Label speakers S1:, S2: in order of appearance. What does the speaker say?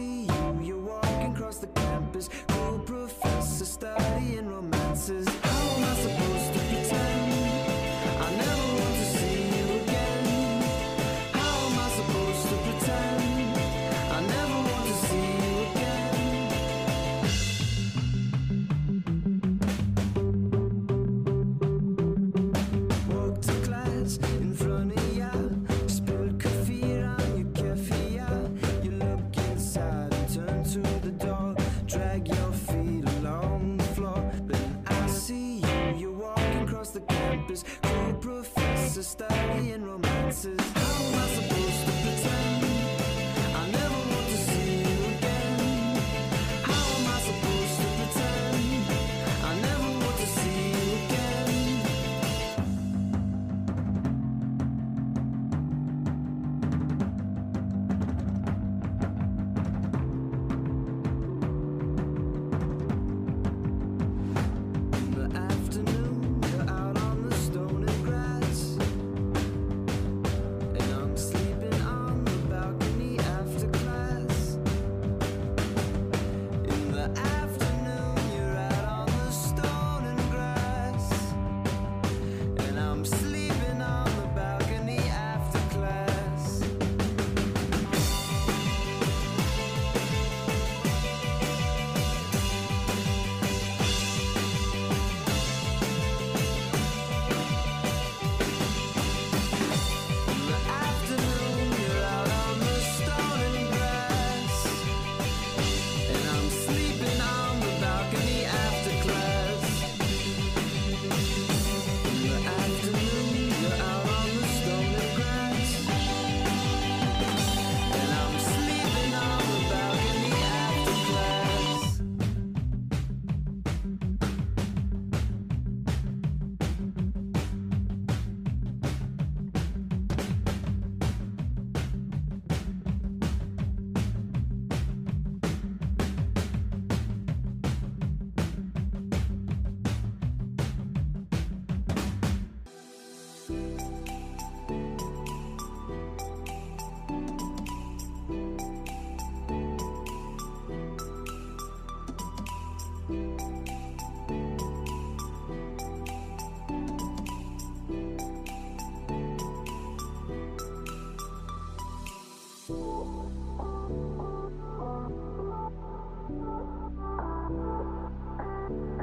S1: see you, you're walking across the campus. Cool professor studying romances. How am I supposed to pretend I never want to see you again? How am I supposed to pretend I never want to see you again? Walk to class in front of ya, spilled coffee on your keffiyeh. You look inside and turn to the door, drag your feet along the floor. Then I see you, you're walking across the campus. Cool professor style.